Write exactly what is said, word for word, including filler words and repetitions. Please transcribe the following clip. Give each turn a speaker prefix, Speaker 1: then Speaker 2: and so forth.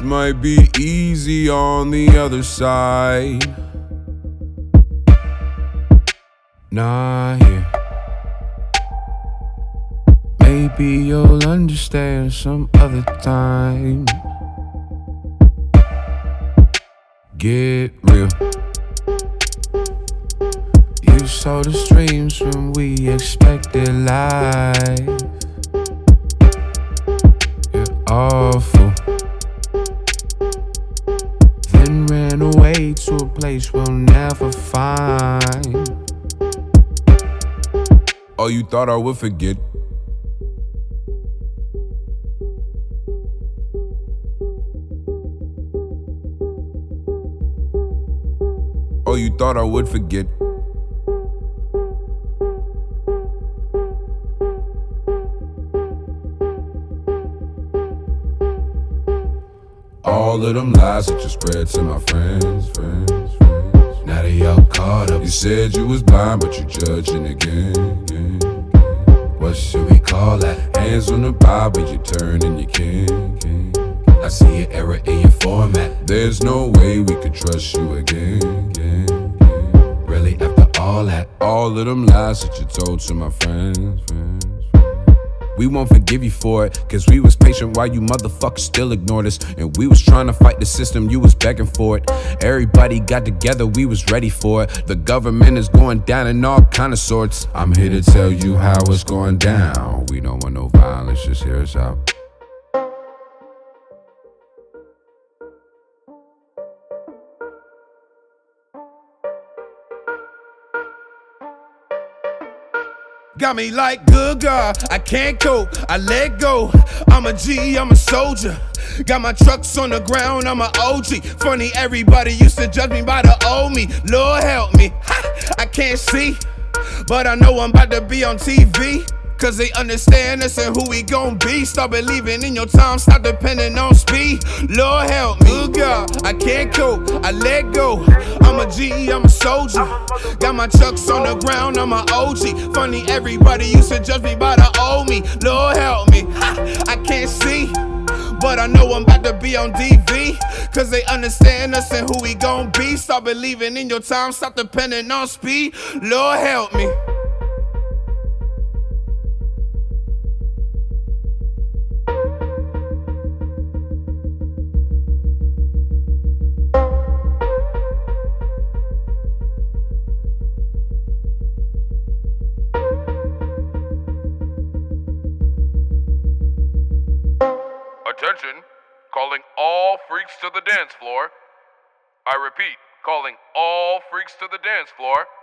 Speaker 1: might be easy on the other side. Not here. Maybe you'll understand some other time. Get real. You saw the streams when we expected life. You're awful. Then ran away to a place we'll never find. Oh, you thought I would forget? Oh, you thought I would forget? All of them lies that you spread to my friends, friends, friends. Now they all caught up. You said you was blind, but you judging again, again, again. What should we call that? Hands on the Bible, you turn and you can, can. I see an error in your format. There's no way we could trust you again, again, again. Really, after all that, all of them lies that you told to my friends, friends. We won't forgive you for it, cause we was patient while you motherfuckers still ignored us. And we was trying to fight the system, you was begging for it. Everybody got together, we was ready for it. The government is going down in all kind of sorts. I'm here to tell you how it's going down. We don't want no violence, just hear us out. Got me like, good God, I can't cope, I let go. I'm a G, I'm a soldier. Got my trucks on the ground, I'm a O G. Funny, everybody used to judge me by the old me. Lord help me, ha, I can't see, but I know I'm about to be on T V. Cause they understand us and who we gon' be. Start believing in your time, stop depending on speed. Lord help me, good God, I can't cope, I let go. I'm a G, I'm a soldier. Got my chucks on the ground, I'm a O G. Funny, everybody used to judge me by the old me. Lord help me, ha, I can't see, but I know I'm about to be on D V. Cause they understand us and who we gon' be. Start believing in your time, stop depending on speed. Lord help me.
Speaker 2: Attention, calling all freaks to the dance floor. I repeat, calling all freaks to the dance floor.